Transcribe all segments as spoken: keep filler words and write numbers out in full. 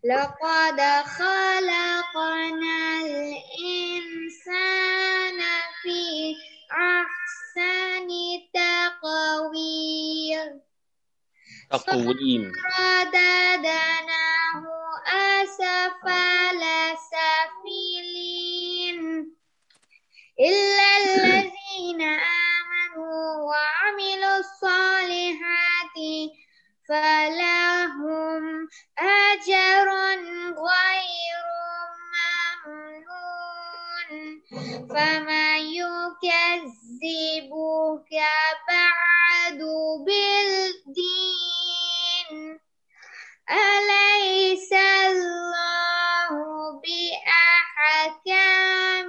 لقد خلقنا الإنسان في أحسن تقويم تقويم رددناه أسفل سافلين إلا الذين آمنوا وعملوا الصالحات فلهم أجر غير ممنون فما يكذبك بعد بالدين أليس الله بأحكم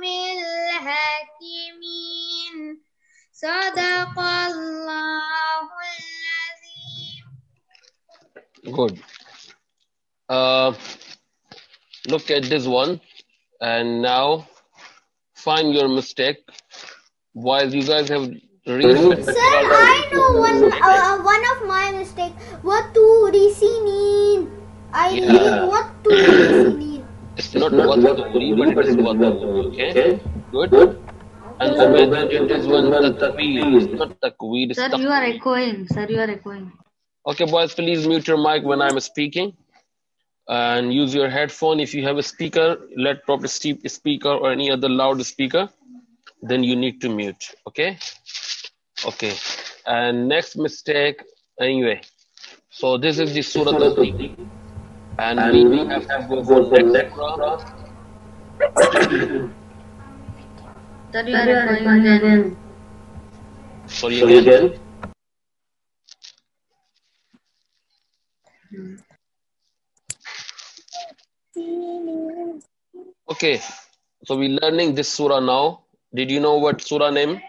الحاكمين صدق الله العظيم. Good. Uh, look at this one and now find your mistake while you guys have read. Sir, I know one uh, one of my mistake. What to risinin? I Yeah. read what to risinin. It's not what to read, but it is what to okay? Good. And the method it is one takweel. It's not takweel, it's Sir, you takweel. are echoing. Sir, you are echoing. Okay, boys, please mute your mic when I'm speaking. And use your headphone. If you have a speaker, let proper speaker or any other loud speaker, then you need to mute. Okay? Okay. And next mistake, anyway. So this is the Surah Al-Tariq. And, and we, we have to go for the next surah. Sir, you are echoing again. Sorry again. Okay, so we're learning this surah now. Did you know what surah name?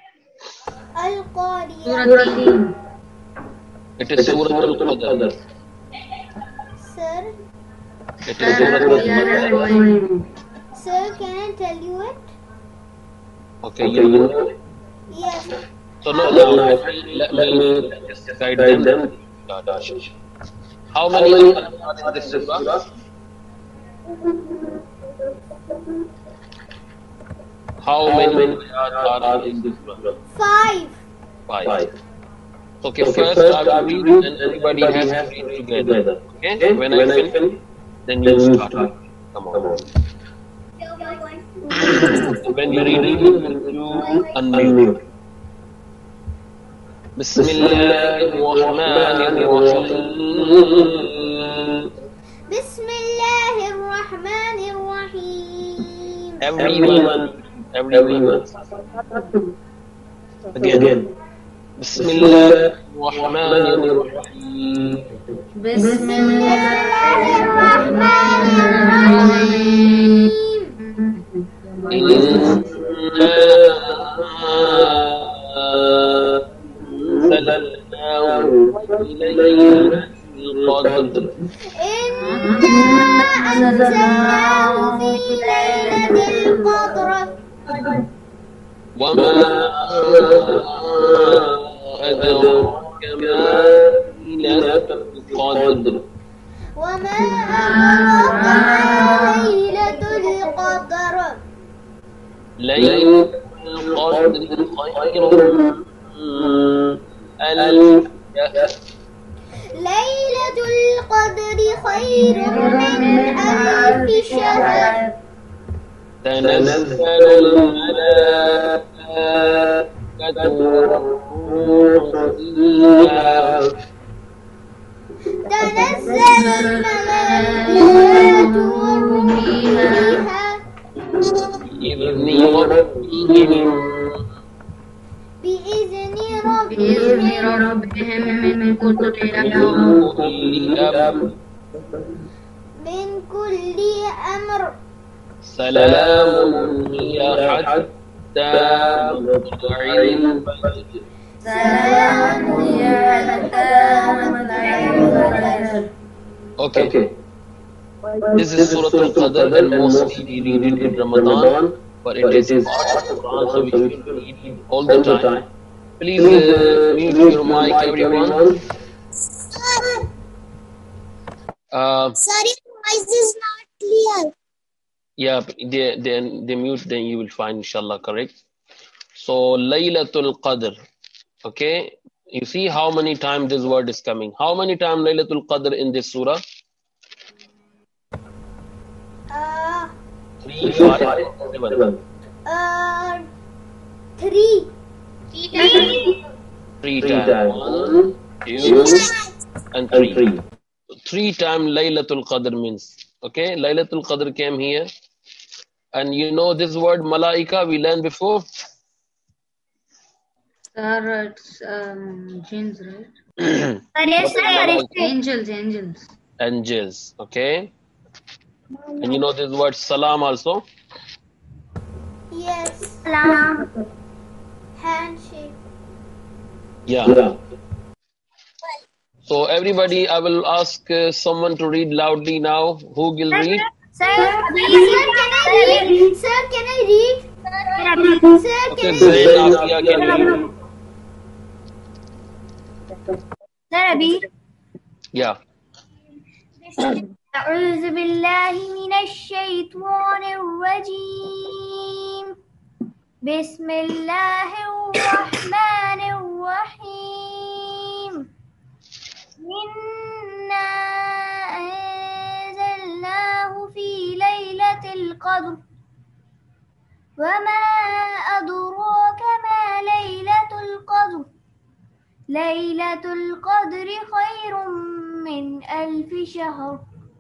Al-Qari'ah. It is Surah Al-Qadr. Sir, It is Sir, Surah we are Al-Qadr. echoing. sir, can I tell you it? Okay, you know. Yes. So no, no, let me, let me just guide them. How many are in this surah? How many are in this surah? Five. Five. Okay, first I will read and everybody has to read together. Okay, when I finish, then you start. Come on. When you read, you unmute. Bismillahirrahmanirrahim. Bismillahirrahmanirrahim. Everyone, everyone. Again. Bismillahirrahmanirrahim. Bismillahirrahmanirrahim. Inna anzalnahu ilayka qadr. Inna anzalnahu fi laylatil qadr. Wa ma أدراك ما ليلة القدر وما أدراك ما ليلة القدر ليلة القدر خير من ألف شهر ليلة القدر خير من ألف شهر تنزل الملائكة والروح فيها تنزل الملائكة والروح فيها بإذن ربهم بإذن بإذن ربهم ربهم من كل أمر. من كل أمر سلام هي حتى مطلع الفجر. سلام هي حتى مطلع الفجر. Okay. This is Surah Al-Qadr and mostly we read it in Ramadan, but it is part of Quran, so we should read it all the time. Please uh, mute your mic, everyone. Uh, Sorry, voice is not clear. Yeah, they, they, they mute, then you will find inshallah correct. So, Laylatul Qadr. Okay, you see how many times this word is coming. How many times Laylatul Qadr in this surah? Uh, Three, five, seven. uh, three. Three. Three times. One, two, and three. Three times Laylatul Qadr means. Okay, Laylatul Qadr came here. And you know this word Malaika we learned before? Sir, it's um, jinns, right? Angels, angels. Angels, okay. And you know this word Salam also? Yes. Salam. Handshake. Yeah. So everybody, I will ask uh, someone to read loudly now. Who will read? Sir, sir, can I read? Sir, can I read? Sir, Okay, can I Zain, read? Afia, can you read? Sir, Abhi. Yeah. أعوذ بالله من الشيطان الرجيم بسم الله الرحمن الرحيم إنا أنزلناه في ليلة القدر وما أدراك ما ليلة القدر ليلة القدر خير من ألف شهر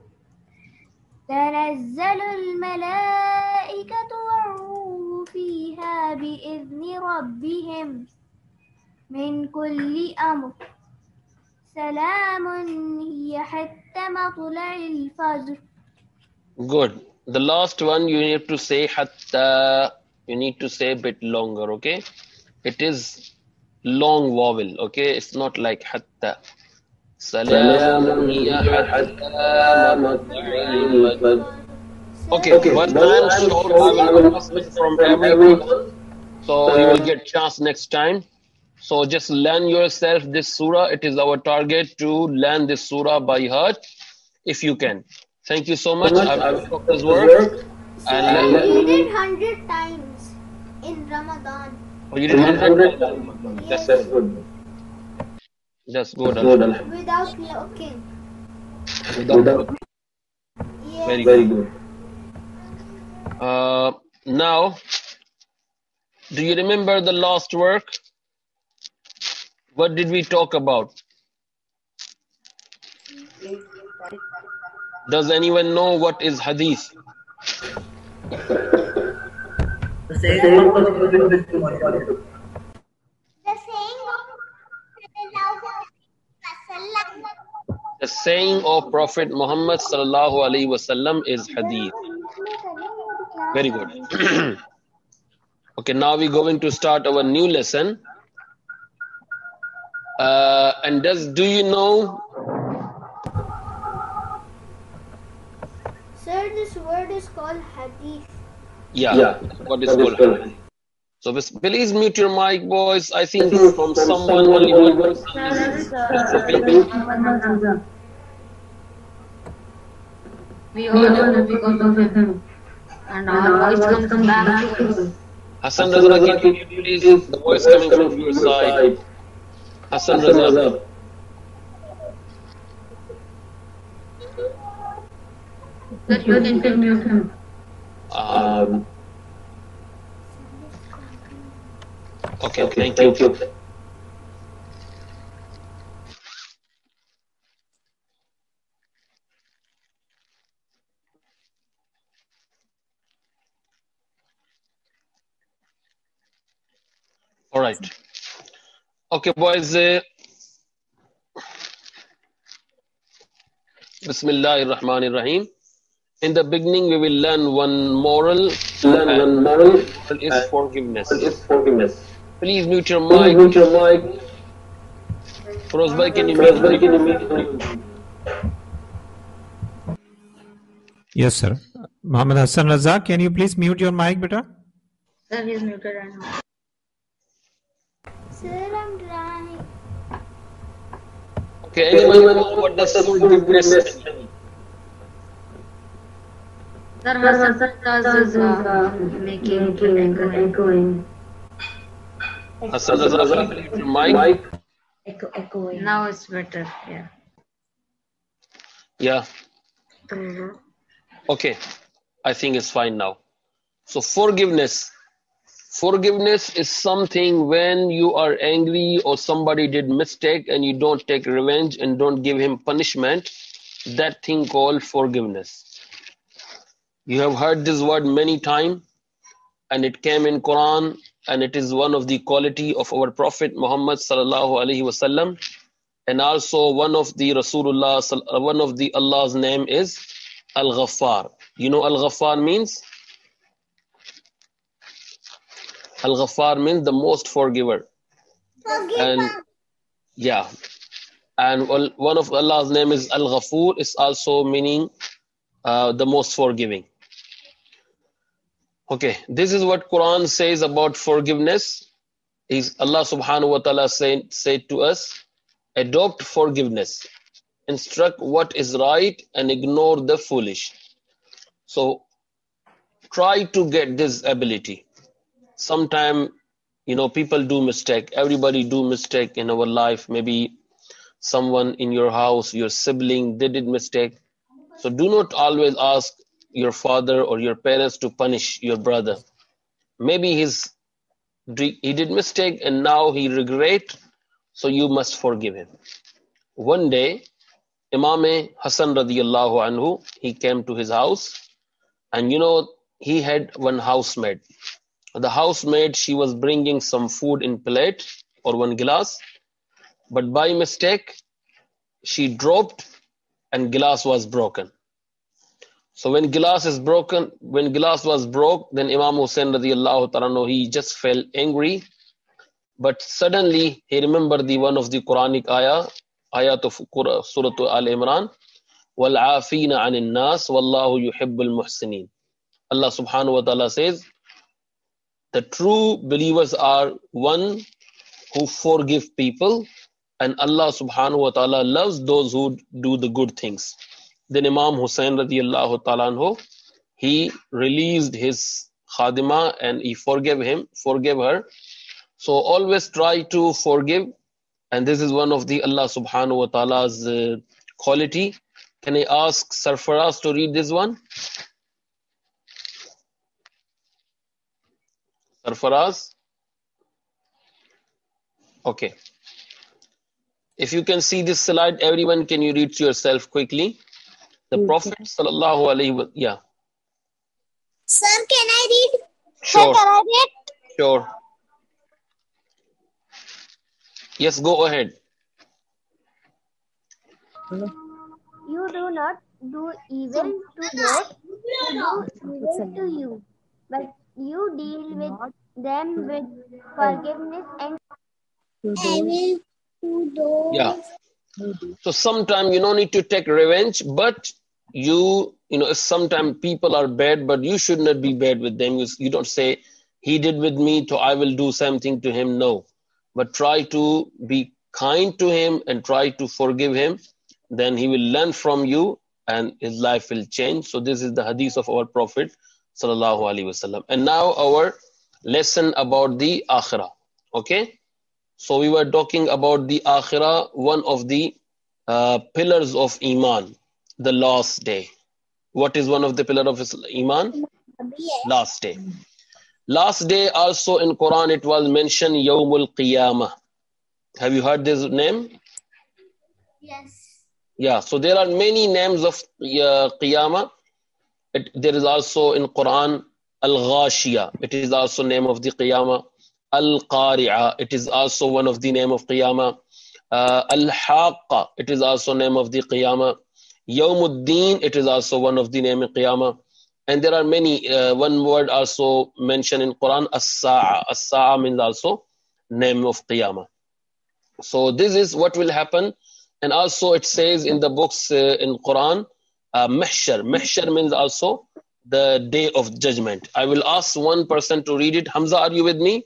تنزل الملائكة والروح فيها بإذن ربهم من كل أمر سلام هي حتى مطلع الفجر. Good. The last one you need to say hatta. You need to say a bit longer, okay? It is long vowel, okay? It's not like hatta. Salamun hiya hatta matla'il fajr. Okay, one time short, I will ask it from everyone, so you will get chance next time. So just learn yourself this surah. It is our target to learn this surah by heart, if you can. Thank you so much. I will stop this work. And Sir, let we did hundred times in Ramadan. oh, you did hundred times. That's good. That's good. Without looking. Without Yes. Very good. Uh, now, do you remember the last work? What did we talk about? Does anyone know what is hadith? The saying of The saying of Prophet Muhammad sallallahu alaihi wasallam is hadith. Very good. Okay, now we're going to start our new lesson. Uh, and does do you know? Sir, this word is called hadith. Yeah, yeah. What is called hadith? So please mute your mic, boys. I think from someone only one person is speaking. We all know because of him. And our voice comes back to us. Hassan Raza, can you please, the voice coming from your side. Hassan Raza. That you can mute him. Um, okay, okay, thank you. All right. Okay, boys. Uh, Bismillahir Rahim. In the beginning, we will learn one moral. Learn one moral is forgiveness. Is forgiveness. Please mute your mic. Mute your mic. Firozbhai, can you mute? Yes, sir. Muhammad Hassan Raza, can you please mute your mic, beta? Sir, he is muted right now. Sir, I'm trying. Okay, anyone know what does forgiveness mean? Sir, Hassan is uh, making echoing. echoing. Hassan Raza, please mute your mic. Echo, echoing. Now it's better. Yeah. Yeah. Okay. I think it's fine now. So forgiveness. Forgiveness is something when you are angry or somebody did mistake and you don't take revenge and don't give him punishment. That thing called forgiveness. You have heard this word many times and it came in Quran and it is one of the quality of our Prophet Muhammad sallallahu alaihi wasallam, and also one of the Rasulullah, one of the Allah's name is Al-Ghaffar. You know Al-Ghaffar means? Al-Ghaffar means the most forgiver. And yeah, and one of Allah's name is Al-Ghafur, is also meaning uh, the most forgiving. Okay, this is what Quran says about forgiveness. Is Allah subhanahu wa ta'ala said, said to us, adopt forgiveness, instruct what is right and ignore the foolish. So try to get this ability. Sometime, you know, people do mistake. Everybody do mistake in our life. Maybe someone in your house, your sibling, they did mistake. So do not always ask your father or your parents to punish your brother. Maybe his he did mistake and now he regret, so you must forgive him. One day, Imam Hassan radiyallahu anhu, he came to his house, and you know, he had one housemaid. The housemaid, she was bringing some food in plate or one glass, but by mistake, she dropped and glass was broken. So when glass is broken, when glass was broke, then Imam Hussain radiyallahu ta'ala, he just felt angry. But suddenly he remembered the one of the Quranic ayah, ayat of Surah Al-Imran, وَالْعَافِينَ عَنِ النَّاسِ وَاللَّهُ يُحِبُّ الْمُحْسِنِينَ. Allah subhanahu wa ta'ala says, the true believers are one who forgive people, and Allah subhanahu wa ta'ala loves those who do the good things. Then Imam Hussain radiyallahu ta'ala anhu, he released his khadima and he forgave him, forgave her. So always try to forgive, and this is one of the Allah subhanahu wa ta'ala's uh, quality. Can I ask Sarfaraz to read this one? Sarfaraz? Okay. If you can see this slide, everyone, can you read to yourself quickly? The Prophet sallallahu alaihi wasallam, yeah. Sir, can I read? Sure. Sir, can I read? Sure. Yes, go ahead. You do not do evil to those who do evil to you, but you deal with them with forgiveness and I will do those. Yeah. So sometimes you don't need to take revenge, but you, you know, sometimes people are bad, but you should not be bad with them. You, you don't say, he did with me, so I will do something to him. No. But try to be kind to him and try to forgive him. Then he will learn from you and his life will change. So this is the hadith of our Prophet sallallahu alaihi wasallam. And now our lesson about the akhirah. Okay. So we were talking about the akhirah, one of the uh, pillars of iman, the last day. What is one of the pillars of iman? Last day. Last day also in Quran it was mentioned Yawmul Qiyamah. Have you heard this name? Yes. Yeah, so there are many names of uh, Qiyamah. It, there is also in Quran Al-Ghashiyah. It is also name of the Qiyamah. Al-Qari'ah. It is also one of the name of Qiyamah. Uh, Al-Haqqa. It is also name of the Qiyamah. Yawmuddin. It is also one of the name of Qiyamah. And there are many, uh, one word also mentioned in Quran, As-Sa'a. As-Sa'a means also name of Qiyamah. So this is what will happen. And also it says in the books uh, in Quran, uh, Mahshar. Mahshar means also the day of judgment. I will ask one person to read it. Hamza, are you with me?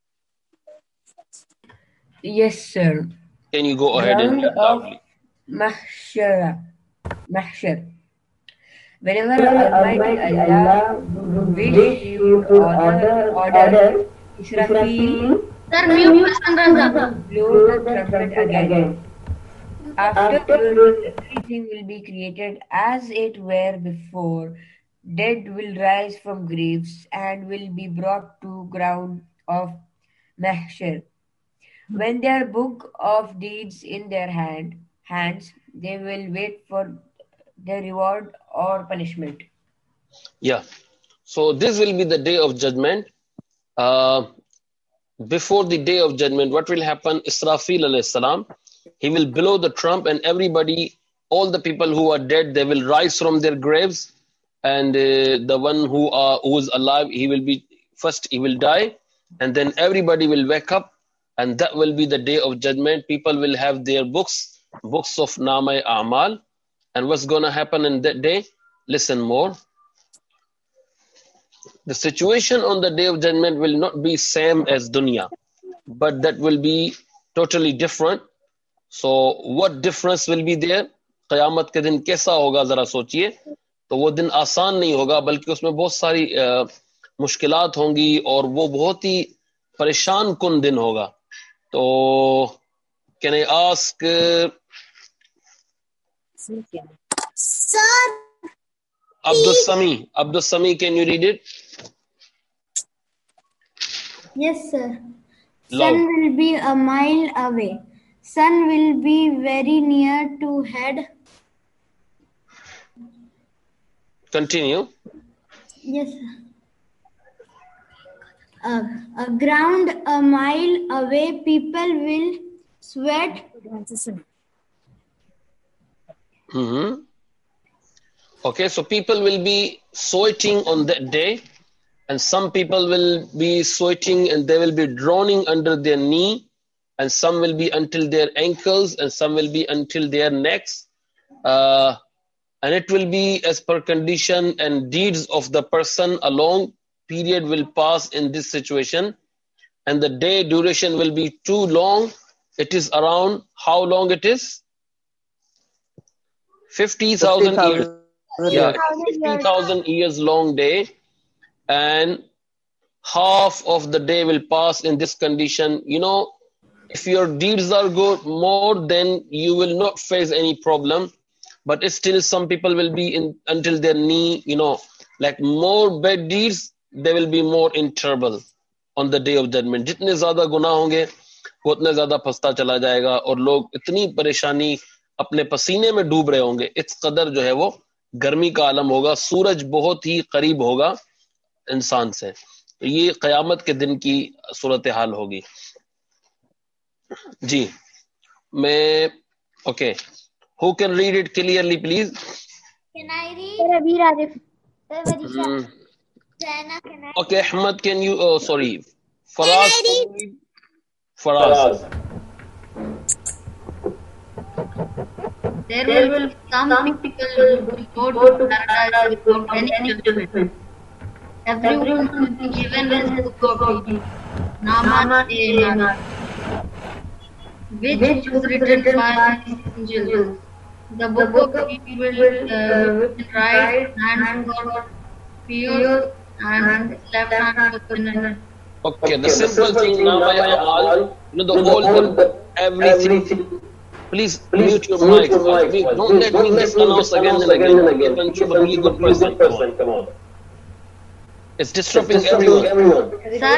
Yes, sir. Can you go ahead and read loudly? Mahshara. Mahshar. Whenever Almighty Allah would wish, He would order, order Israfil Sir, mute Hassan Raza. to blow the trumpet again. After blowing, everything will be created as it were before. Dead will rise from graves and will be brought to ground of mahshar. When their book of deeds in their hand hands, they will wait for their reward or punishment. Yeah. So this will be the day of judgment. Uh, before the day of judgment, what will happen? Israfil alayhi salam, he will blow the trump, and everybody, all the people who are dead, they will rise from their graves, and uh, the one who are who is alive, he will be first, he will die, and then everybody will wake up, and that will be the day of judgment. People will have their books, books of Namai A'mal, and what's going to happen in that day? Listen more. The situation on the day of judgment will not be same as dunya, but that will be totally different. So what difference will be there? क़यामत के दिन कैसा होगा जरा सोचिए. तो वो दिन आसान नहीं होगा, बल्कि उसमें बहुत सारी मुश्किलात होंगी और वो बहुत ही परेशान कुन दिन होगा. तो can I ask uh, Sir, Abdul Sami, Abdul Sami, can you read it? yes, sir. Loud. Sun will be a mile away. Sun will be very near to head. Continue. Yes, sir. Uh, a ground a mile away, people will sweat. Mm-hmm. Okay, so people will be sweating on that day, and some people will be sweating and they will be drowning under their knee, and some will be until their ankles, and some will be until their necks. Uh, and it will be as per condition and deeds of the person. A long period will pass in this situation, and the day duration will be too long. It is around, how long it is? fifty thousand years. Yeah, fifty thousand years long day, and half of the day will pass in this condition. You know, if your deeds are good more, then you will not face any problem. But still some people will be in until their knee, you know, like more bad deeds, they will be more in trouble on the day of judgment. जितने ज़्यादा गुनाह होंगे वो उतने ज़्यादा फंसता चला जाएगा, और लोग इतनी परेशानी अपने पसीने में डूब रहे होंगे. इस कदर जो है वो गर्मी का आलम होगा, सूरज बहुत ही करीब होगा इंसान से. तो ये क़यामत के दिन की सूरत हाल होगी. जी, मैं okay. Who can read it clearly, please? Can I read? Sir, Abir Arif. Sir, Varisha. Mm. Jana, can I? Okay, Ahmad, can you? Oh, sorry, Faraz. Can I read? Faraz. There will be some people who will go to paradise without any judgment. Everyone will be given his book of deeds, Nama Nama, which was written by his angels. The book of deeds will uh, right hand for pure and left hand for sinner. Okay, the simple thing, Nama Amal, you know, the whole thing, everything. Please mute your mic. Don't let me just announce again and again. You can show a really good person. Come on. It's disrupting everyone.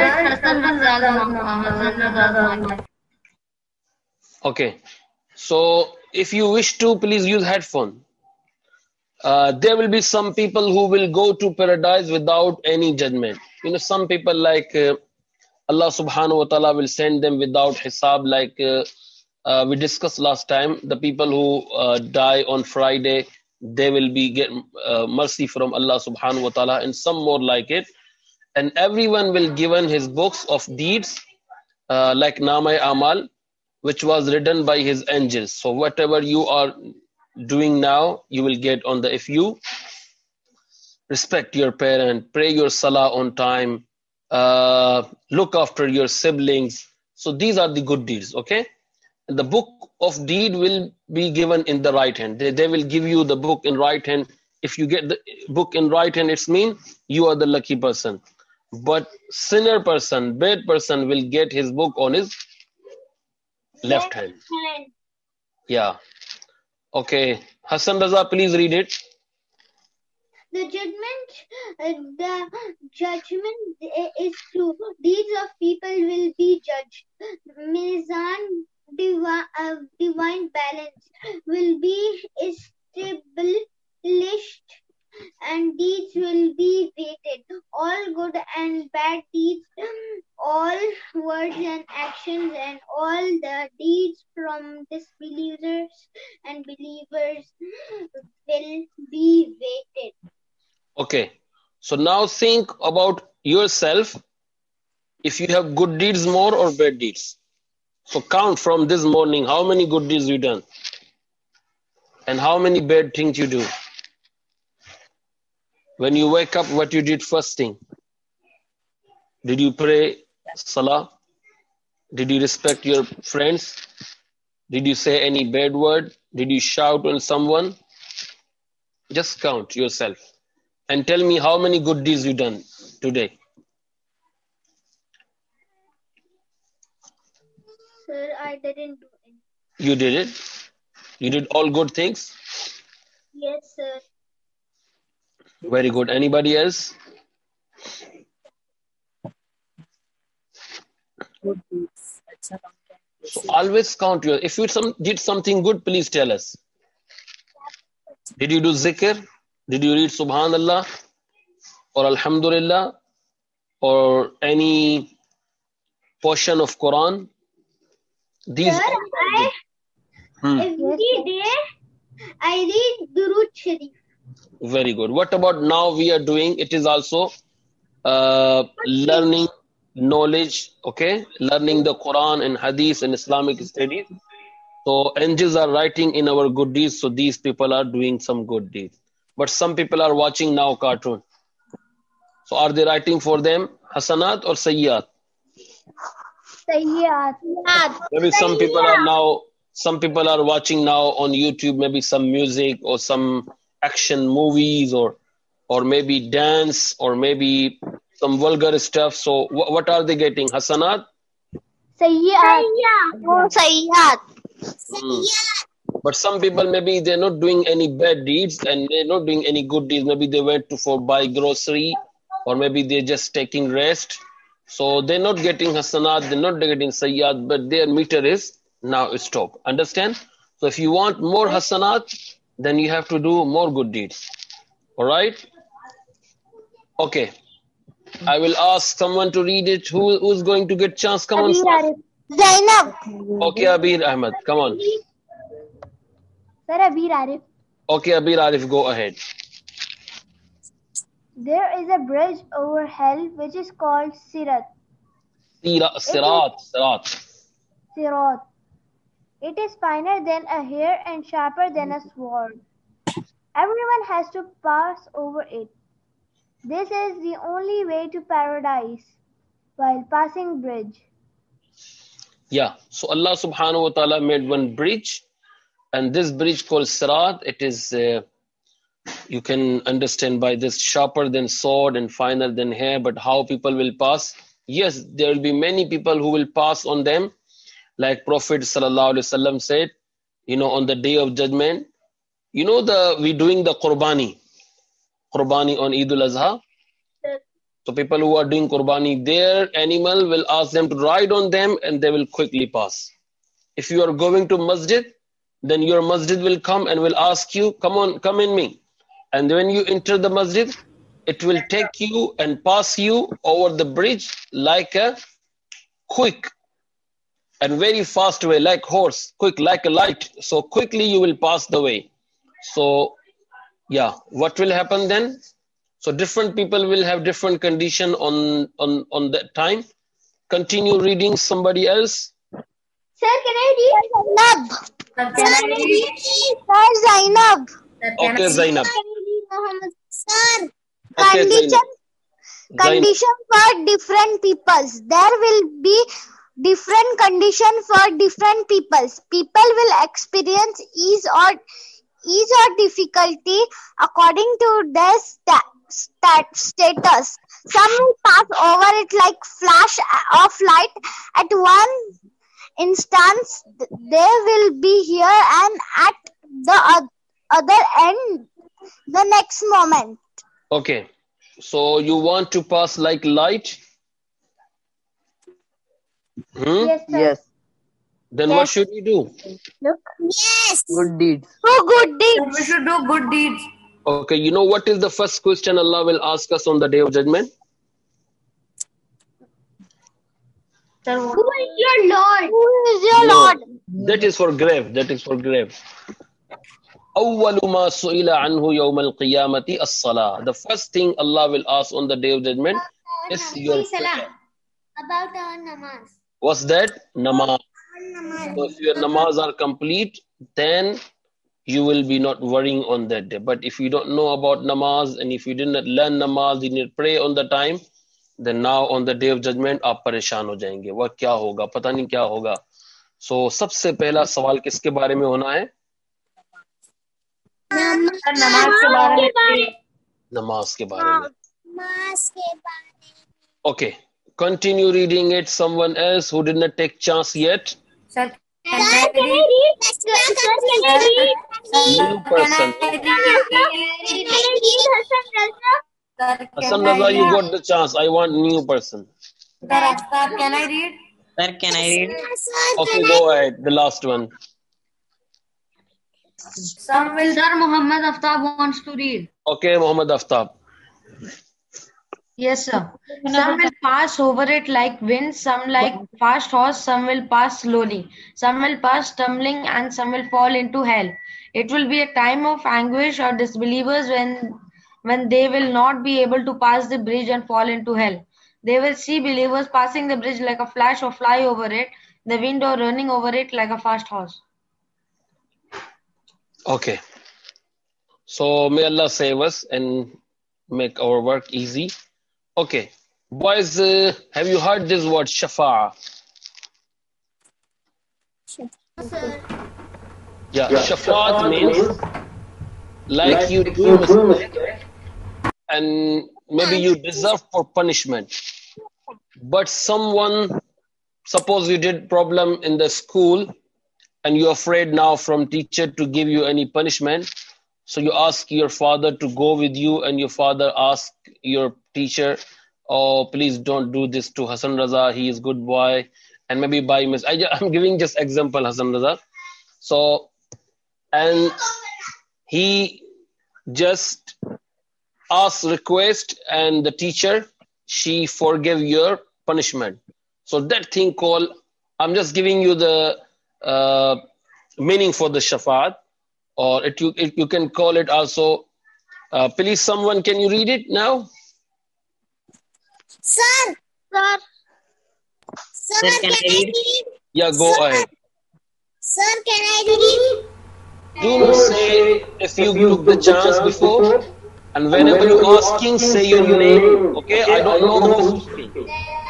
Okay. So if you wish to, please use headphone. Uh, there will be some people who will go to paradise without any judgment. You know, some people like uh, Allah subhanahu wa ta'ala will send them without hisab, like uh, uh, we discussed last time. The people who uh, die on Friday, they will be get uh, mercy from Allah subhanahu wa ta'ala, and some more like it. And everyone will given his books of deeds, uh, like Namai Amal, which was written by his angels. So whatever you are doing now, you will get on the, if you respect your parent, pray your salah on time, uh, look after your siblings. So these are the good deeds, okay? And the book of deed will be given in the right hand. They, they will give you the book in right hand. if you get the book in right hand, it's mean you are the lucky person. But sinner person, bad person will get his book on his left hand. Yeah. Okay. Hassan Raza, please read it. The judgment, uh, the judgment is true. Deeds of people will be judged. Mizan, divi- uh, divine balance will be established, and deeds will be weighted. All good and bad deeds, all words and actions, and all the deeds from disbelievers and believers will be weighted. Okay. So now think about yourself. If you have good deeds more or bad deeds. So count from this morning how many good deeds you done and how many bad things you do. When you wake up, what you did first thing? Did you pray salah? Did you respect your friends? Did you say any bad word? Did you shout on someone? Just count yourself and tell me how many good deeds you done today. Sir, I didn't do it. You did it? You did all good things? Yes, sir. Very good. Anybody else? So always count your. If you some, did something good, please tell us. Did you do zikr? Did you read Subhanallah or Alhamdulillah or any portion of Quran? These Sir, all are I, good. Hmm. every day I read Durud Sharif. Very good. What about now we are doing? It is also uh, learning knowledge, okay? Learning the Quran and Hadith and Islamic studies. So angels are writing in our good deeds. So these people are doing some good deeds. But some people are watching now cartoon. So are they writing for them Hasanat or Sayyat? Sayyat. Maybe some people are now, some people are watching now on YouTube, maybe some music or some action movies or or maybe dance or maybe some vulgar stuff. So wh- what are they getting? Hasanat? Sayyat. Oh, Sayyat. Mm. But some people maybe they're not doing any bad deeds and they're not doing any good deeds. Maybe they went to for buy grocery or maybe they're just taking rest. So they're not getting Hasanat, they're not getting Sayyat, but their meter is now stop. Understand? So if you want more Hasanat, then you have to do more good deeds. Alright? Okay. I will ask someone to read it. Who Who's going to get chance? Come on. Sir. Zainab. Okay, Abir Ahmed. Come on. Sir, Abir Arif. Okay, Abir Arif, go ahead. There is a bridge over hell which is called Sirat. Sira- Sirat. Sirat. Sirat. It is finer than a hair and sharper than a sword. Everyone has to pass over it. This is the only way to paradise while passing bridge. Yeah. So Allah subhanahu wa ta'ala made one bridge. And this bridge called Sirat, it is, uh, you can understand by this sharper than sword and finer than hair, but how people will pass. Yes, there will be many people who will pass on them. Like Prophet sallallahu alaihi wasallam said, you know, on the day of judgment, you know, the we doing the Qurbani, Qurbani on Eid al-Azha. So people who are doing Qurbani, their animal will ask them to ride on them and they will quickly pass. If you are going to masjid, then your masjid will come and will ask you, come on, come in me. And when you enter the masjid, it will take you and pass you over the bridge like a quick and very fast way, like horse, quick, like a light. So quickly you will pass the way. So, yeah, what will happen then? So different people will have different condition on, on, on that time. Continue reading somebody else. Sir, can I read? Zainab. Sir, can I read? Sir, Zainab. Sir, can Okay, I Zainab. Sir, Okay, condition, Zainab. condition for different peoples. There will be different condition for different peoples. People will experience ease or ease or difficulty according to their sta- stat- status. Some will pass over it like flash of light at one instance. They will be here and at the oth- other end the next moment. Okay. So you want to pass like light? Hmm? Yes, sir. Yes. Then Yes. what should we do? Look. Yes. Good deeds. Do good So deeds. we should do good deeds. Okay, you know what is the first question Allah will ask us on the day of judgment? Sir, Who what? is your Lord? Who is your No, Lord? that is for grave. That is for grave. أول ما سئل عنه يوم القيامة الصلاة. The first thing Allah will ask on the day of judgment is your prayer. About our namaz. What's that? Namaz. So if your namaz are complete, then you will be not worrying on that day. But if you don't know about namaz and if you did not learn namaz, you didn't pray on the time, then now on the day of judgment आप परेशान हो जाएंगे. वह क्या होगा? पता नहीं क्या होगा. So सबसे पहला सवाल किसके बारे में होना है? सर नमाज के बारे में नमाज के बारे में. Okay. Continue reading it. Someone else who did not take chance yet. Sir can I read? New person. Sir, Hassan can I Raza, you read? got the chance. I want new person. Sir, Aftab, can I read? Sir, can I read? Okay, go ahead. The last one. Some will. Sir, Muhammad Aftab wants to read. Okay, Muhammad Aftab. Yes, sir. Some will pass over it like wind, some like fast horse, some will pass slowly, some will pass stumbling, and some will fall into hell. It will be a time of anguish or disbelievers when when they will not be able to pass the bridge and fall into hell. They will see believers passing the bridge like a flash or fly over it, the wind or running over it like a fast horse. Okay. So may Allah save us and make our work easy. Okay. Boys, uh, have you heard this word shafa'a? Yeah, shafa'at means like you do mistake and maybe you deserve for punishment. But someone, suppose you did problem in the school and you're afraid now from teacher to give you any punishment. So you ask your father to go with you and your father asks your teacher, oh, please don't do this to Hassan Raza. He is good boy. And maybe by mis- I, I'm giving just example, Hassan Raza. So, and he just asks request and the teacher, she forgave your punishment. So that thing called, I'm just giving you the uh, meaning for the shafa'at. Or it, you, it, you can call it also, uh, please someone, can you read it now? Sir. Sir. Sir, Sir, can I read? Yeah, go Sir. ahead. Sir, can I read? Do not say if you took the chance before, and whenever you asking, say your name. Okay, I don't know who's speaking.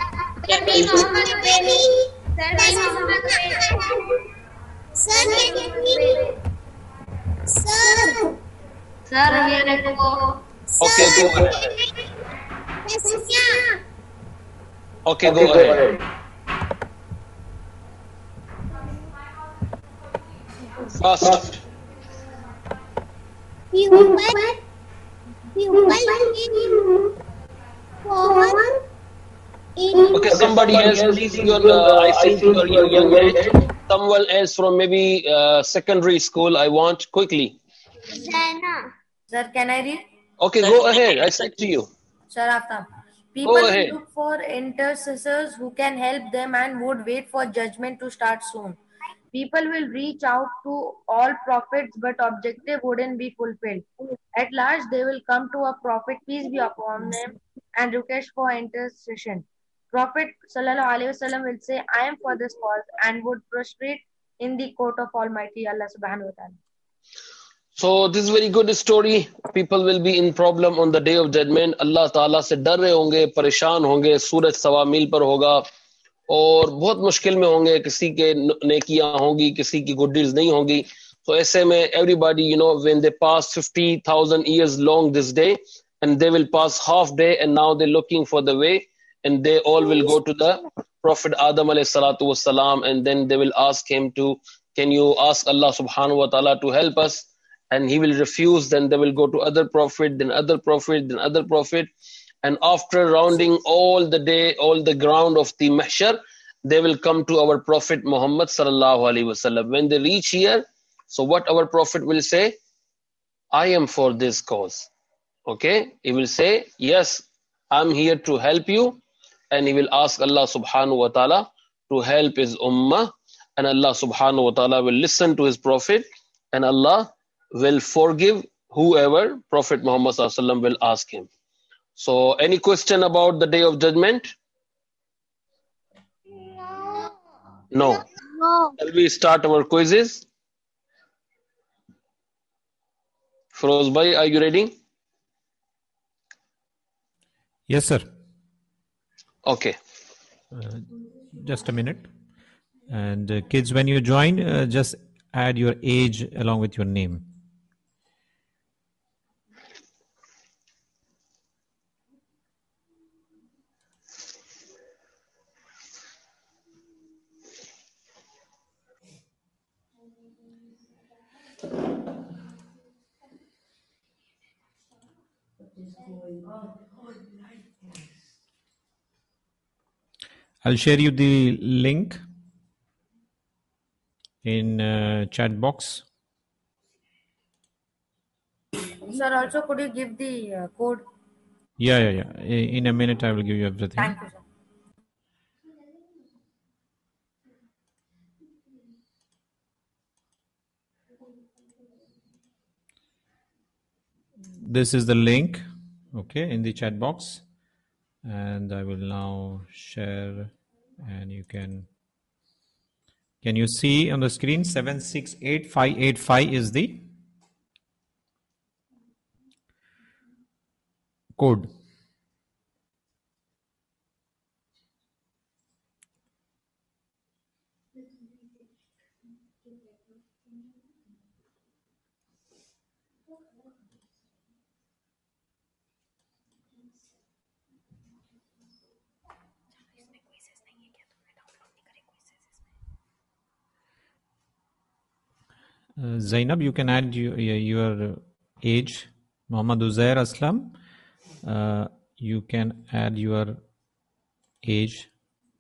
Sir, can you read? Sir. Sir, here I go. Okay, go ahead. Okay, go ahead. Fast. Pupil. Pupil. Forward. Okay, somebody else, please. You're, uh, I think you're, you're young age. Someone else from maybe uh, secondary school. I want quickly. Zaina. Sir, can I read? Okay, go ahead. I said to you. Sir, Aftab. People Go ahead. look for intercessors who can help them and would wait for judgment to start soon. People will reach out to all prophets, but objective wouldn't be fulfilled. At last, they will come to a prophet, peace be upon them, and request for intercession. Prophet Sallallahu Alaihi Wasallam will say, I am for this cause, and would prostrate in the court of Almighty Allah Subhanahu Wa Ta'ala. So this is very good story. People will be in problem on the day of judgment. Allah Ta'ala से डर रहे होंगे, परेशान होंगे, सूरज सवा मील पर होगा और बहुत मुश्किल में होंगे. किसी के नेकियां होंगी, किसी की गुड डीड्स नहीं होंगी. So S M A, everybody, you know, when they pass fifty thousand years long this day, and they will pass half day, and now they're looking for the way, and they all will go to the Prophet Adam alayhi salatu wasalam, and then they will ask him to, can you ask Allah subhanahu wa ta'ala to help us? And he will refuse. Then they will go to other prophet, then other prophet, then other prophet. And after rounding all the day, all the ground of the mahshar, they will come to our Prophet Muhammad sallallahu alaihi wasallam. When they reach here, so what our Prophet will say? I am for this cause. Okay? He will say, yes, I'm here to help you. And he will ask Allah subhanahu wa ta'ala to help his ummah. And Allah subhanahu wa ta'ala will listen to his Prophet. And Allah will forgive whoever Prophet Muhammad sallallahu alaihi wasallam will ask him. So, any question about the Day of Judgment? No. No. Shall we start our quizzes? Feroz bhai, are you ready? Yes, sir. Okay. Uh, just a minute. And uh, kids, when you join, uh, just add your age along with your name. I'll share you the link in uh, chat box. Sir, also could you give the uh, code? Yeah, yeah, yeah. In a minute, I will give you everything. Thank you, sir. This is the link, okay, in the chat box. And I will now share, and you can, can you see on the screen seven six eight five eight five is the code. Uh, Zainab, you can add your, your age. Muhammad Uzair Aslam, uh, you can add your age.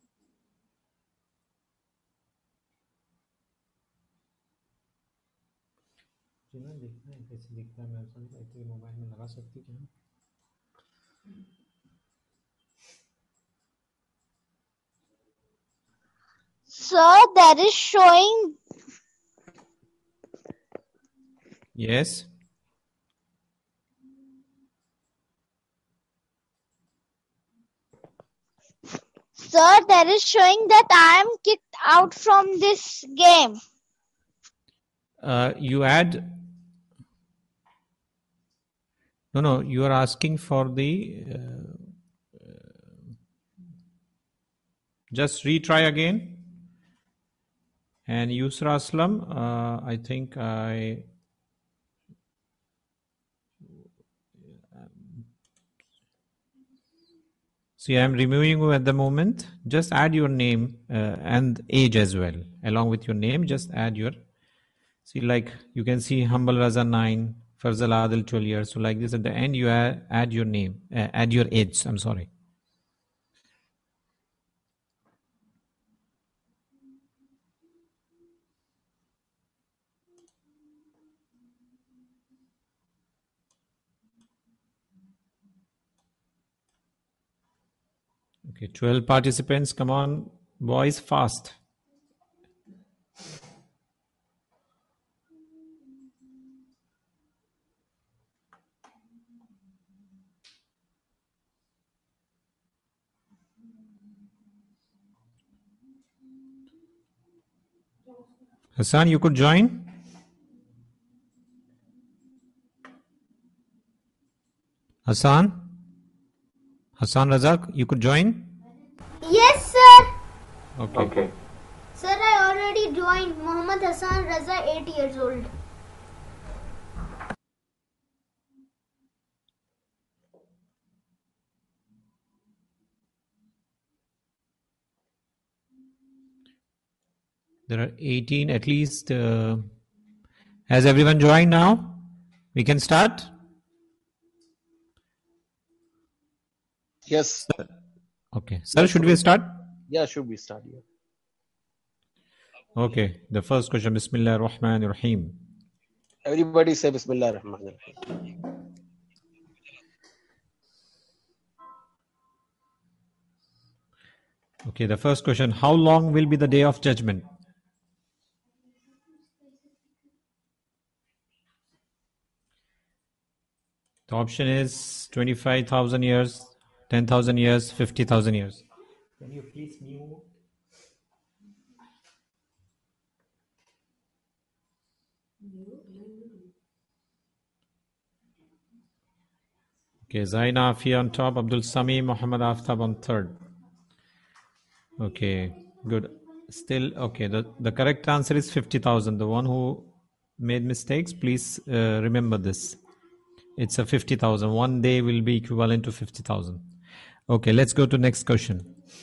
Sir, that is showing. Yes. Sir, that is showing that I am kicked out from this game. Uh, you add. No, no, you are asking for the. Uh, just retry again. And Yusra Aslam, uh, I think I. See, I am removing you at the moment. Just add your name uh, and age as well. Along with your name, just add your. See, like you can see Humble Raza nine, Farzal Adil twelve years. So like this at the end, you add, add your name, uh, add your age. I'm sorry. Okay, twelve participants. Come on, boys, fast. Hassan, you could join. Hassan? Hassan Razak, you could join? Yes, sir. Okay. Okay. Sir, I already joined. Mohammed Hassan Raza, eight years old. There are eighteen at least. Uh, has everyone joined now? We can start? Yes. Okay. Sir, should we start? Yeah, should we start? Yeah. Okay. The first question. Bismillah ar-Rahman ar-Rahim. Everybody say Bismillah ar-Rahman ar-Rahim. Okay. The first question. How long will be the day of judgment? The option is twenty-five thousand years, ten thousand years, fifty thousand years. Can you please mute? Okay, Zaina Afia on top, Abdul Sami, Muhammad Aftab on third. Okay, good. Still, okay, the, the correct answer is fifty thousand. The one who made mistakes, please uh, remember this. It's a fifty thousand. One day will be equivalent to fifty thousand. Okay, let's go to next question.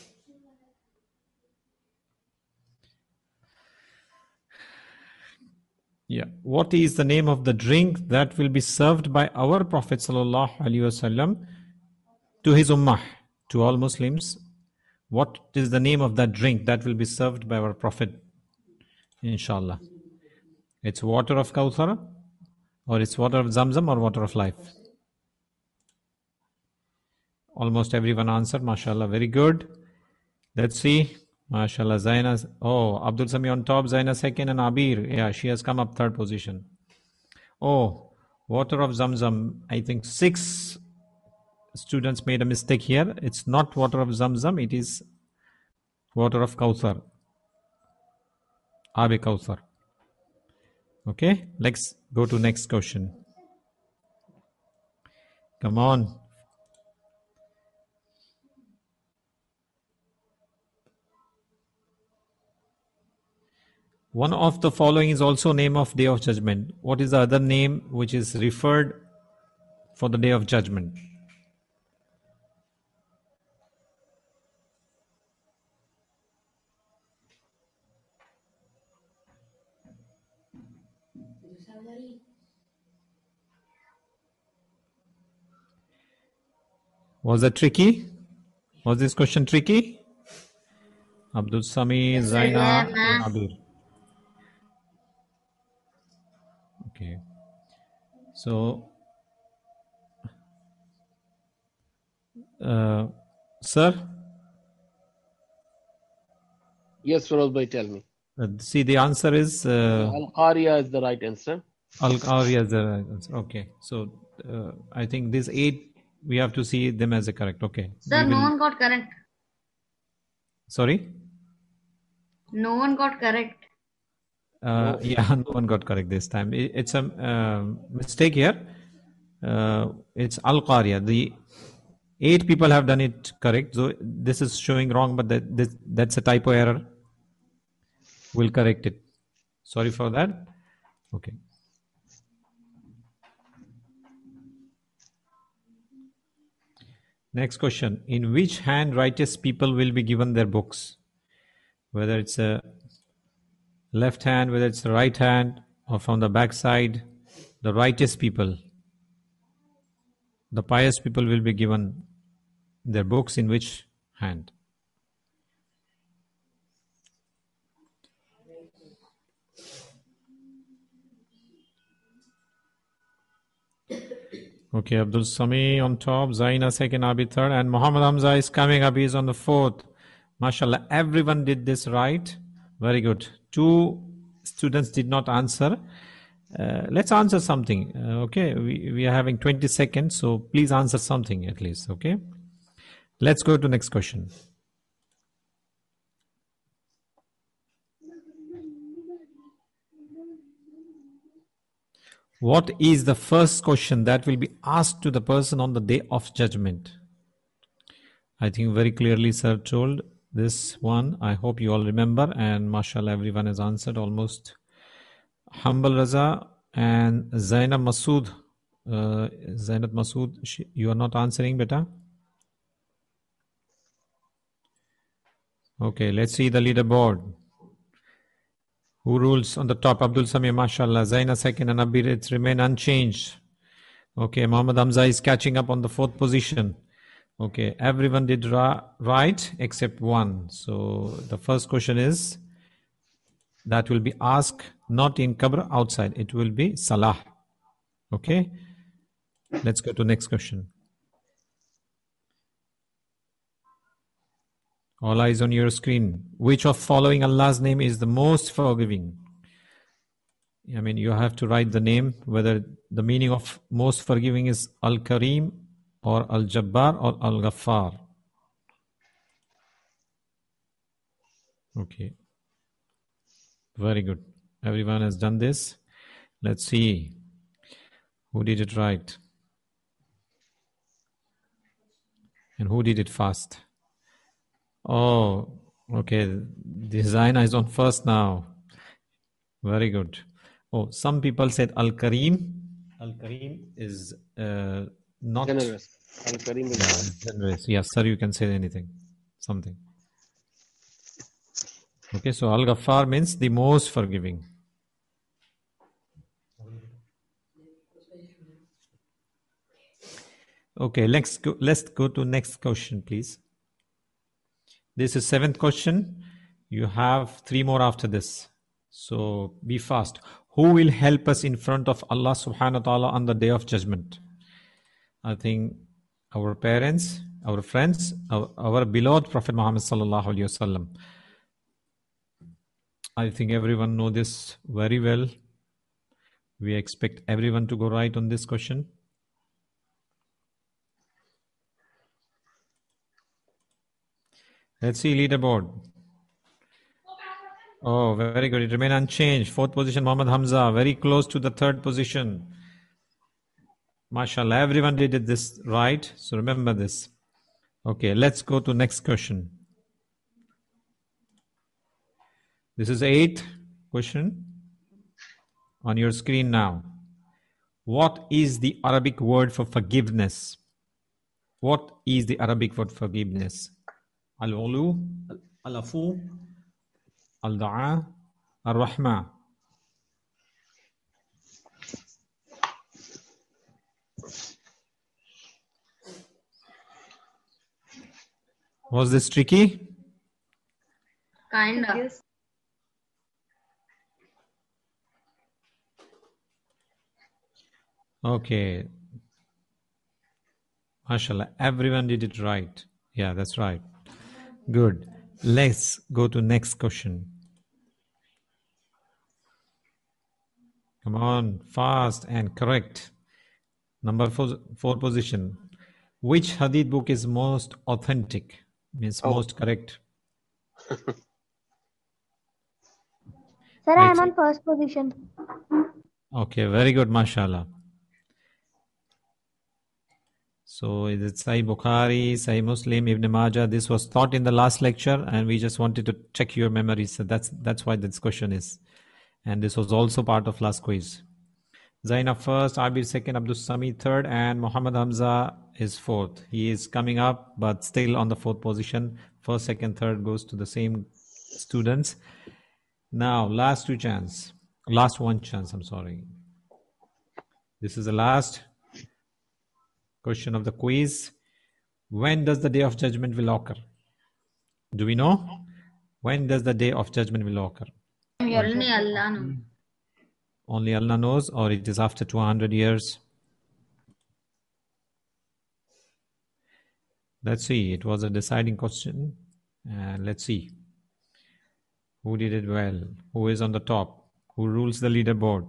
Yeah. What is the name of the drink that will be served by our Prophet Sallallahu Alaihi Wasallam to his ummah, to all Muslims? What is the name of that drink that will be served by our Prophet? Inshallah. It's water of Kawthar, or it's water of Zamzam, or water of life? Almost everyone answered. MashaAllah. Very good. Let's see. MashaAllah. Zaina. Oh, Abdul Sami on top. Zaina second. And Abir. Yeah, she has come up third position. Oh, water of Zamzam. I think six students made a mistake here. It's not water of Zamzam. It is water of Kawthar. Abi Kawthar. Okay, let's go to next question. Come on. One of the following is also name of Day of Judgment. What is the other name which is referred for the Day of Judgment? Was that tricky? Was this question tricky? Abdul Sami, Zaina, Yeah, Abir. Okay. So, uh, sir? Yes, Feroz bhai, tell me. Uh, see, the answer is uh, Al-Qariya is the right answer. Al-Qariya is the right answer. Okay. So, uh, I think these eight, we have to see them as a correct. Okay. Sir, We no will- one got correct. Sorry? No one got correct. Uh, yeah, no one got correct this time. It, it's a uh, mistake here. Uh, it's Al-Qariya. The eight people have done it correct. So this is showing wrong, but that, this, that's a typo error. We'll correct it. Sorry for that. Okay. Next question. In which hand righteous people will be given their books? Whether it's a left hand, whether it's the right hand, or from the back side, the righteous people, the pious people will be given their books in which hand? Okay, Abdul Sami on top, Zaina second, Abi third, and Muhammad Hamza is coming up. He is on the fourth. MashaAllah, everyone did this right. Very good. Two students did not answer. Uh, let's answer something. Uh, okay, we, we are having twenty seconds, so please answer something at least. Okay, let's go to next question. What is the first question that will be asked to the person on the Day of Judgment? I think very clearly, sir told This one, I hope you all remember, and mashallah, everyone has answered almost. Humble Raza and Zainab Masood. Uh, Zainab Masood, she, you are not answering, beta. Okay, let's see the leaderboard. Who rules on the top? Abdul Samir, mashallah. Zaina second and Abir, it's remain unchanged. Okay, Muhammad Hamza is catching up on the fourth position. Okay, everyone did ra right except one. So the first question is, that will be asked not in Qabr, outside. It will be Salah. Okay, let's go to next question. All eyes on your screen. Which of following Allah's name is the most forgiving? I mean, you have to write the name, whether the meaning of most forgiving is Al-Kareem or Al-Jabbar or Al-Ghaffar. Okay. Very good. Everyone has done this. Let's see who did it right and who did it fast. Oh, okay. Designer is on first now. Very good. Oh, some people said Al-Kareem. Al-Kareem is uh, not Generous. Al-Kareem is yeah, generous. Yes, sir, you can say anything. Something. Okay, so Al-Ghaffar means the most forgiving. Okay, let's go, let's go to next question, please. This is seventh question. You have three more after this. So be fast. Who will help us in front of Allah subhanahu wa ta'ala on the day of judgment? I think our parents, our friends, our, our beloved Prophet Muhammad sallallahu alaihi wasallam. I think everyone know this very well. We expect everyone to go right on this question. Let's see leaderboard. Oh, very good. It remained unchanged. Fourth position, Muhammad Hamza. Very close to the third position. MashaAllah. Everyone did this right. So remember this. Okay, let's go to next question. This is eighth question on your screen now. What is the Arabic word for forgiveness? What is the Arabic word for forgiveness? Al-ulu, al-afu, al-da'a, al-rahma. Was this tricky? Kinda. Okay. MashaAllah. Everyone did it right. Yeah, that's right. Good. Let's go to next question. Come on, fast and correct. Number four, four position. Which hadith book is most authentic? Means Oh. most correct. Sir, Right. I am on first position. Okay, very good, mashallah. So is it Sahih Bukhari, Sahih Muslim, Ibn Majah? This was taught in the last lecture, and we just wanted to check your memory. So that's that's why this question is, and this was also part of last quiz. Zainab first, Abir second, Abdul Sami third, and Muhammad Hamza is fourth. He is coming up, but still on the fourth position. First, second, third goes to the same students. Now, last two chance, last one chance. I'm sorry. This is the last question of the quiz. When does the day of judgment will occur? Do we know? When does the day of judgment will occur? Only Allah knows. Only Allah knows, or it is after two hundred years? Let's see. It was a deciding question. Uh, let's see. Who did it well? Who is on the top? Who rules the leaderboard?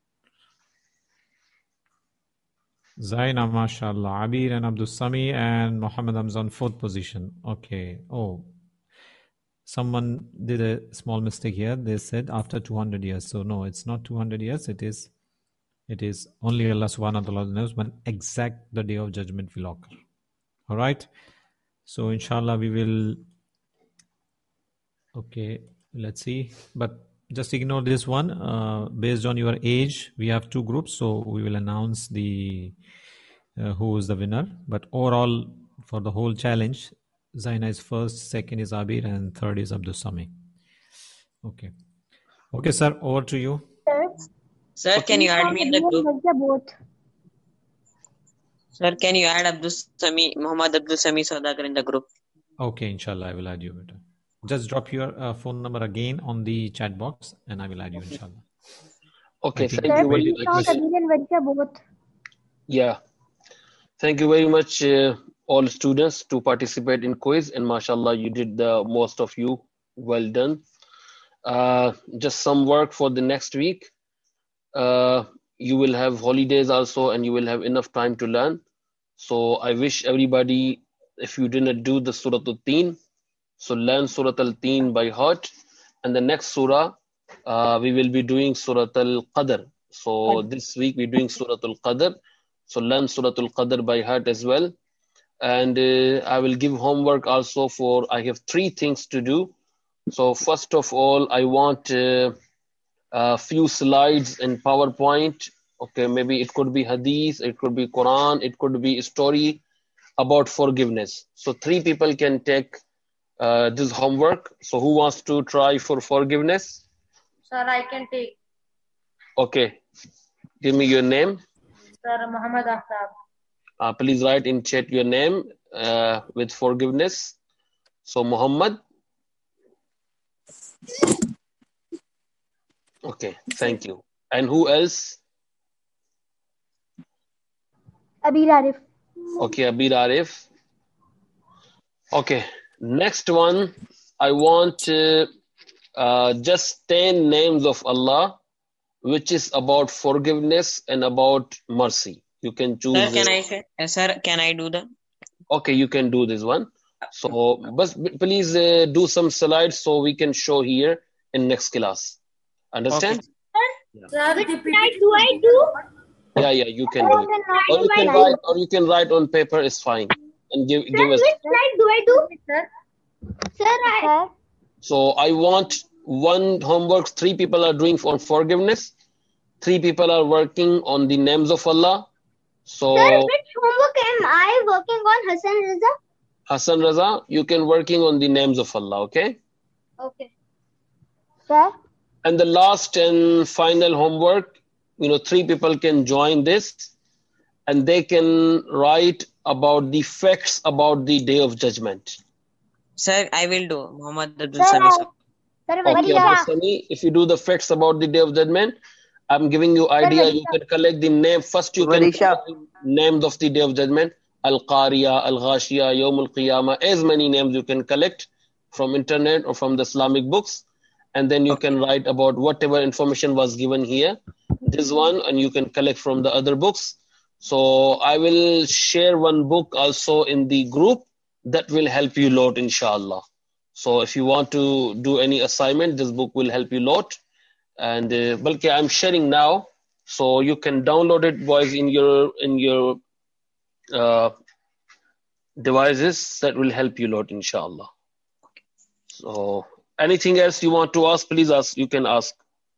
Zaina, mashallah. Abir and Abdul Sami and Muhammad Hamza on fourth position. Okay. Oh, someone did a small mistake here. They said after two hundred years. So no, it's not two hundred years. It is, it is only Allah subhanahu wa ta'ala knows when exact the day of judgment will occur. All right. So inshallah we will Okay, let's see. But just ignore this one. Uh, based on your age, we have two groups, so we will announce the uh, who is the winner. But overall, for the whole challenge, Zaina is first, second is Abir, and third is Abdul Sami. Okay. Okay, sir, over to you. Sir, can you add me in the group? Both. Sir, can you add Abdul Sami, Muhammad Abdul Sami Saudakar in the group? Okay, inshallah, I will add you. Better. Just drop your uh, phone number again on the chat box, and I will add you, inshallah. Okay, I think thank you very maybe much. that was- Abir and Varisha both. Yeah. Thank you very much, uh, all students, to participate in quiz. And mashallah, you did the most of you. Well done. Uh, just some work for the next week. Uh, you will have holidays also, and you will have enough time to learn. So I wish everybody, if you didn't do the Surah Al-Teen, so learn Surah Al-Teen by heart. And the next surah, uh, we will be doing Surah Al-Qadr. So this week we're doing Surah Al-Qadr. So learn Surah Al-Qadr by heart as well. And uh, I will give homework also for, I have three things to do. So first of all, I want uh, a few slides in PowerPoint. Okay, maybe it could be Hadith, it could be Quran, it could be a story about forgiveness. So three people can take uh, this homework. So who wants to try for forgiveness? Sir, I can take. Okay, give me your name. Sir, Muhammad Aftab. Uh, please write in chat your name uh, with forgiveness. So Muhammad. Okay, thank you. And who else? Abir Arif. Okay, Abir Arif. Okay, next one. I want uh, uh, just ten names of Allah, which is about forgiveness and about mercy. You can choose. Sir, can uh, I say? Uh, sir, can I do that? Okay, you can do this one. So, but please uh, do some slides so we can show here in next class. Understand? Sir, the P P T. Do I do? Yeah, yeah, you can do it. Or you can write, or you can write on paper. Is fine, and give give us. slide do I do? Sir, Sir, I... So I want one homework. Three people are doing on forgiveness. Three people are working on the names of Allah. So Sir, which homework am I working on, Hassan Raza? Hassan Raza, you can working on the names of Allah. Okay. Okay. Sir? And the last and final homework, you know, three people can join this, and they can write about the facts about the Day of Judgment. Sir, I will do. Muhammad Abdul Sir, Sami I... Saudakar. Sir, Okay, Varisha. Abdul Sami, if you do the facts about the Day of Judgment, I'm giving you idea. You can collect the name first. You can collect the names of the Day of Judgment. Al-Qariya, Al-Ghashiya, Yawm Al-Qiyamah. As many names you can collect from internet or from the Islamic books, and then you can write about whatever information was given here. This one, and you can collect from the other books. So I will share one book also in the group that will help you a lot, inshallah. So if you want to do any assignment, this book will help you a lot. And uh, Balki, I'm sharing now, so you can download it, boys, in your in your uh, devices. That will help you a lot, inshallah. So anything else you want to ask, please ask. You can ask.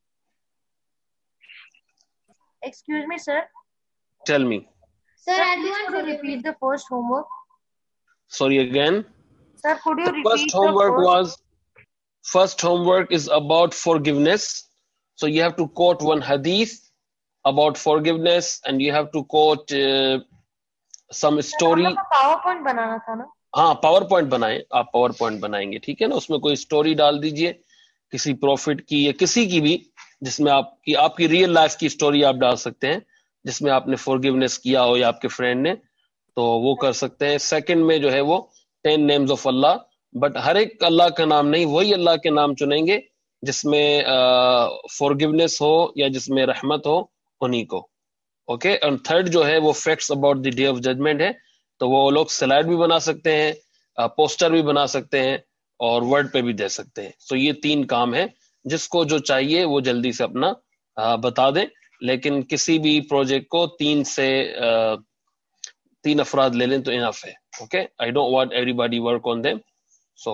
excuse me, sir. Tell me. Sir, I want to repeat the first homework. Sorry again. Sir, could you The repeat first the homework first? was first homework is about forgiveness. So you have to quote one hadith about forgiveness, and you have to quote uh, some story. हम लोग को power point बनाना था ना. हाँ, power point बनाएं. आप power point बनाएंगे, ठीक है ना? उसमें कोई स्टोरी डाल दीजिए, किसी प्रॉफिट की या किसी की भी, जिसमें आपकी आपकी रियल लाइफ की स्टोरी आप डाल सकते हैं, जिसमें आपने फॉरगिवनेस किया हो या आपके फ्रेंड ने, तो वो कर सकते हैं. सेकंड में जो है वो ten names of Allah, but हर एक अल्लाह का नाम नहीं, वही अल्लाह के नाम चुनेंगे जिसमें फॉरगिवनेस हो या जिसमें रहमत हो, उन्हीं को. ओके. एंड थर्ड जो है वो facts about the day of judgement है, तो वो लोग स्लाइड भी बना सकते हैं, पोस्टर भी बना सकते हैं, और वर्ड पे भी दे सकते हैं. सो ये तीन काम है. जिसको जो चाहिए वो जल्दी से अपना आ, बता दें, लेकिन किसी भी प्रोजेक्ट को तीन से आ, तीन अफराद ले लें तो इनफ है. Okay. I don't want everybody work on them. So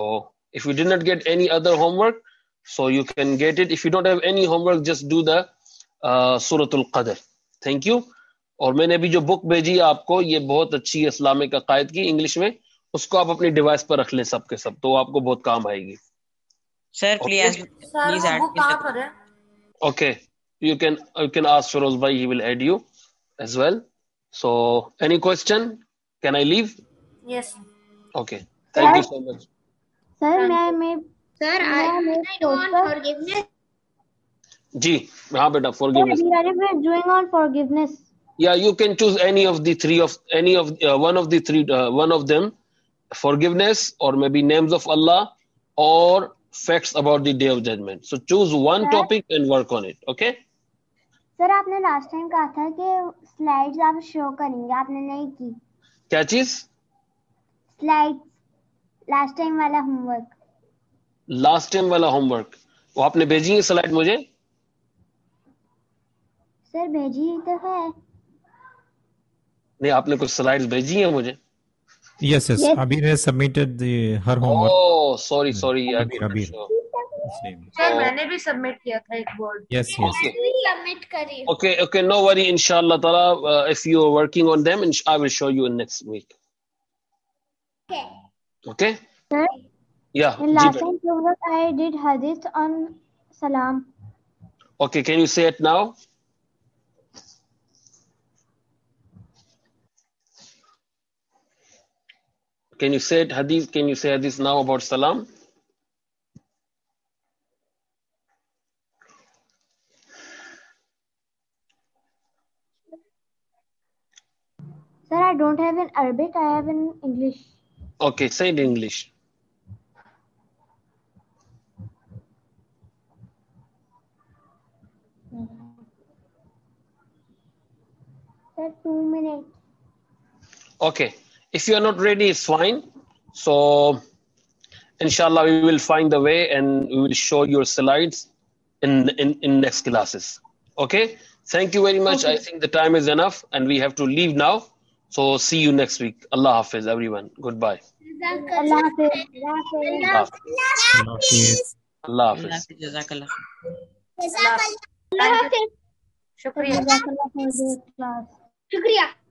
If you did not get any other homework, so you can get it. If you don't have any homework, just do the uh, Suratul Qadr. Thank you. और मैंने अभी जो book भेजी है आपको, ये बहुत अच्छी है इस्लामिक अकायद की, इंग्लिश में. उसको आप अपनी डिवाइस पर रख लें सब के सब, तो आपको बहुत काम आएगी. Sir, please, please add book me कहाँ the- पर है? Okay, you can you can ask Feroz bhai, he will add you as well. So, any question? Can I leave? Yes. Okay, thank you so much. Sir, मैं मैं Sir, I, I do on forgiveness. जी, हाँ बेटा, forgiveness. we are doing on forgiveness. Yeah, you can choose any of the three of any of uh, one of the three uh, one of them, forgiveness or maybe names of Allah or facts about the day of judgment. So choose one Sir? topic and work on it. Okay? Sir आपने last time कहा था कि slides आप show करेंगे, आपने नहीं की. क्या चीज? स्लाइड्स लास्ट टाइम वाला होमवर्क. लास्ट टाइम वाला होमवर्क वो आपने भेजी है स्लाइड मुझे? सर भेजी तो है. नहीं, आपने कुछ स्लाइड्स भेजी है मुझे? Yes, yes. Yes. Abir has submitted the her homework. Oh, sorry, sorry. I Abir, couldn't Abir. show. Same. Sir Oh. मैंने भी सबमिट किया था एक board. Yes, yes. Okay. Submit करी. Okay, okay, no worry. Inshallah ta'ala, uh, if you are working on them, insh- I will show you in next week. Okay. Okay? Sir, Yeah. in जी last बेटा. time homework I did hadith on salam. Okay, can you say it now? Can you say it hadith? Can you say hadith now about salam? Sir, I don't have in Arabic, I have in English. Okay, say it in English. Sir, two minutes. Okay. If you are not ready, it's fine. So, inshallah, we will find the way and we will show your slides in in, in next classes. Okay? Thank you very much. I think the time is enough and we have to leave now. So, see you next week. Allah Hafiz, everyone. Goodbye. Allah Hafiz. Allah Hafiz. Allah Hafiz. Allah Allah Hafiz. Allah Hafiz. Hafiz, Jazakallah. Allah Hafiz. शुक्रिया. Jazakallah for the class. शुक्रिया.